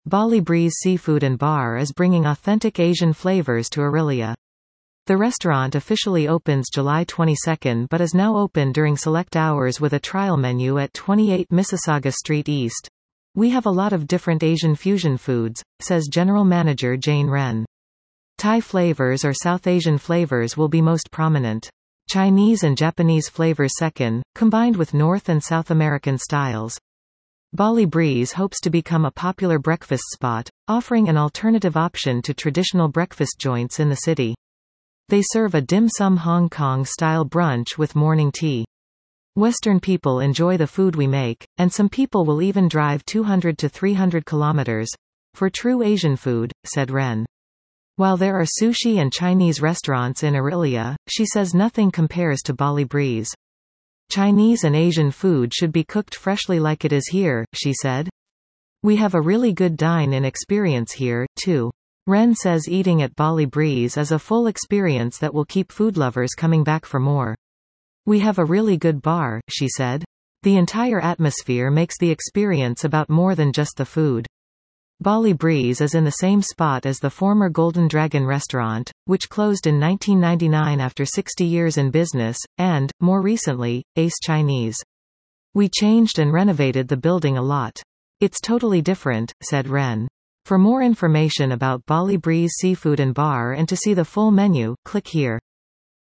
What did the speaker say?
Bali Breeze Seafood and Bar is bringing authentic Asian flavors to Orillia. The restaurant officially opens July 22 but is now open during select hours with a trial menu at 28 Mississauga Street East. We have a lot of different Asian fusion foods, says General Manager Jane Wren. Thai flavors or South Asian flavors will be most prominent. Chinese and Japanese flavors second, combined with North and South American styles. Bali Breeze hopes to become a popular breakfast spot, offering an alternative option to traditional breakfast joints in the city. They serve a dim sum Hong Kong-style brunch with morning tea. Western people enjoy the food we make, and some people will even drive 200 to 300 kilometers for true Asian food, said Wren. While there are sushi and Chinese restaurants in Orillia, she says nothing compares to Bali Breeze. Chinese and Asian food should be cooked freshly like it is here, she said. We have a really good dine-in experience here, too. Wren says eating at Bali Breeze is a full experience that will keep food lovers coming back for more. We have a really good bar, she said. The entire atmosphere makes the experience about more than just the food. Bali Breeze is in the same spot as the former Golden Dragon restaurant, which closed in 1999 after 60 years in business, and, more recently, Ace Chinese. We changed and renovated the building a lot. It's totally different, said Wren. For more information about Bali Breeze Seafood and Bar and to see the full menu, click here.